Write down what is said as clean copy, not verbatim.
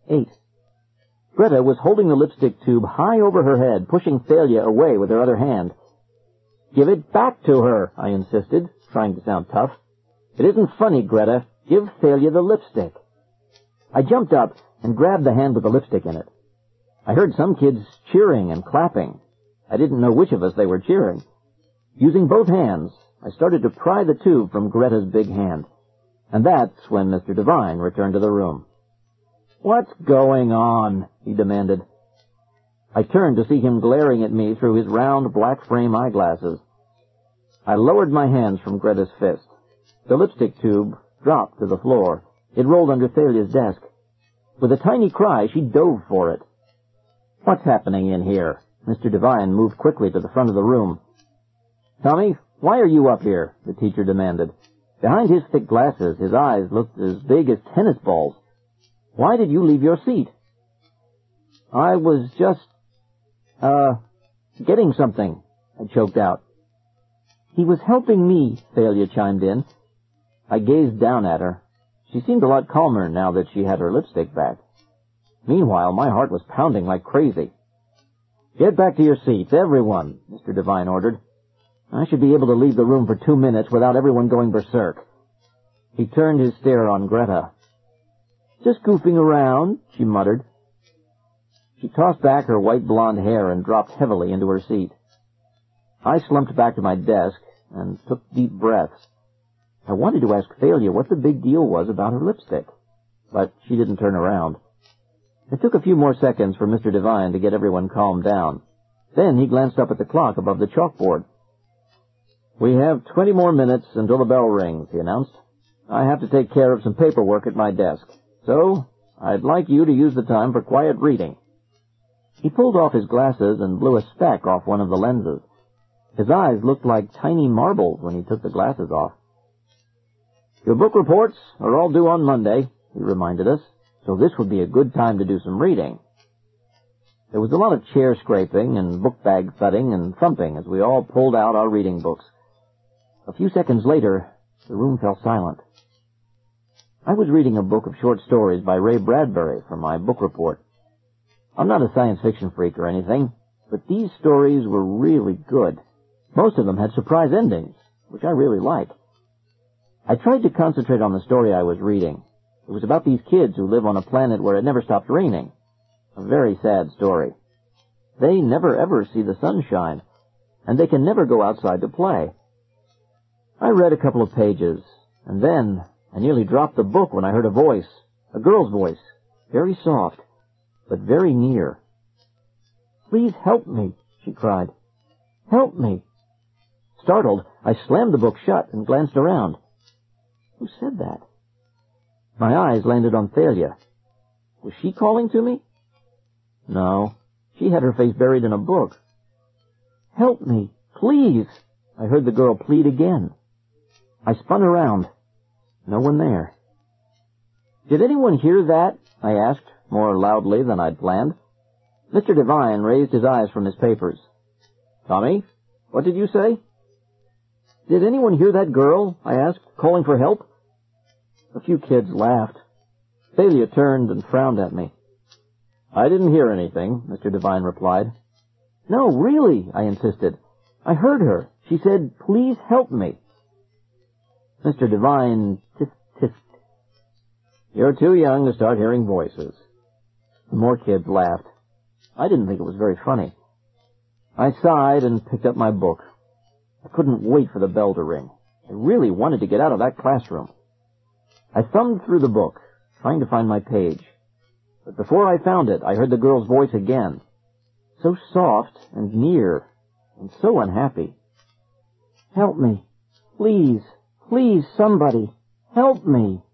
8. Greta was holding the lipstick tube high over her head, pushing Thalia away with her other hand. "Give it back to her," I insisted, trying to sound tough. "It isn't funny, Greta. Give Thalia the lipstick." I jumped up and grabbed the hand with the lipstick in it. I heard some kids cheering and clapping. I didn't know which of us they were cheering. Using both hands, I started to pry the tube from Greta's big hand. And that's when Mr. Devine returned to the room. "What's going on?" he demanded. I turned to see him glaring at me through his round black frame eyeglasses. I lowered my hands from Greta's fist. The lipstick tube dropped to the floor. It rolled under Thalia's desk. With a tiny cry, she dove for it. "What's happening in here?" Mr. Devine moved quickly to the front of the room. "Tommy, why are you up here?" the teacher demanded. Behind his thick glasses, his eyes looked as big as tennis balls. "Why did you leave your seat?" "I was just, getting something," I choked out. "He was helping me," Thalia chimed in. I gazed down at her. She seemed a lot calmer now that she had her lipstick back. Meanwhile, my heart was pounding like crazy. "Get back to your seats, everyone," Mr. Devine ordered. I should be able to leave the room for 2 minutes without everyone going berserk. He turned his stare on Greta. "Just goofing around," she muttered. She tossed back her white blonde hair and dropped heavily into her seat. I slumped back to my desk and took deep breaths. I wanted to ask Thalia what the big deal was about her lipstick, but she didn't turn around. It took a few more seconds for Mr. Devine to get everyone calmed down. Then he glanced up at the clock above the chalkboard. "We have 20 more minutes until the bell rings," he announced. "I have to take care of some paperwork at my desk, so I'd like you to use the time for quiet reading." He pulled off his glasses and blew a speck off one of the lenses. His eyes looked like tiny marbles when he took the glasses off. "Your book reports are all due on Monday," he reminded us, so this would be a good time to do some reading. There was a lot of chair scraping and book bag thudding and thumping as we all pulled out our reading books. A few seconds later, the room fell silent. I was reading a book of short stories by Ray Bradbury for my book report. I'm not a science fiction freak or anything, but these stories were really good. Most of them had surprise endings, which I really like. I tried to concentrate on the story I was reading. It was about these kids who live on a planet where it never stops raining. A very sad story. They never ever see the sun shine, and they can never go outside to play. I read a couple of pages, and then I nearly dropped the book when I heard a voice, a girl's voice, very soft, but very near. "Please help me," she cried. "Help me." Startled, I slammed the book shut and glanced around. Who said that? My eyes landed on Thalia. Was she calling to me? No, she had her face buried in a book. "Help me, please," I heard the girl plead again. I spun around. No one there. "Did anyone hear that?" I asked, more loudly than I'd planned. Mr. Devine raised his eyes from his papers. "Tommy, what did you say?" "Did anyone hear that girl?" I asked, calling for help. A few kids laughed. Thalia turned and frowned at me. "I didn't hear anything," Mr. Devine replied. "No, really," I insisted. "I heard her. She said, 'Please help me.'" Mr. Devine tisk-tisked. "You're too young to start hearing voices." More kids laughed. I didn't think it was very funny. I sighed and picked up my book. I couldn't wait for the bell to ring. I really wanted to get out of that classroom. I thumbed through the book, trying to find my page. But before I found it, I heard the girl's voice again. So soft and near, and so unhappy. "Help me. Please, please, somebody. Help me."